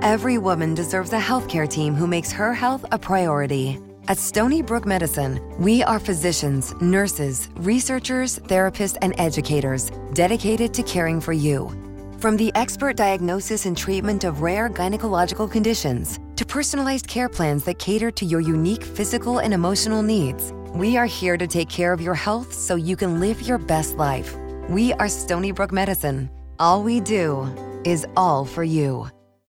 Every woman deserves a healthcare team who makes her health a priority. At Stony Brook Medicine, we are physicians, nurses, researchers, therapists, and educators dedicated to caring for you. From the expert diagnosis and treatment of rare gynecological conditions to personalized care plans that cater to your unique physical and emotional needs, we are here to take care of your health so you can live your best life. We are Stony Brook Medicine. All we do is all for you.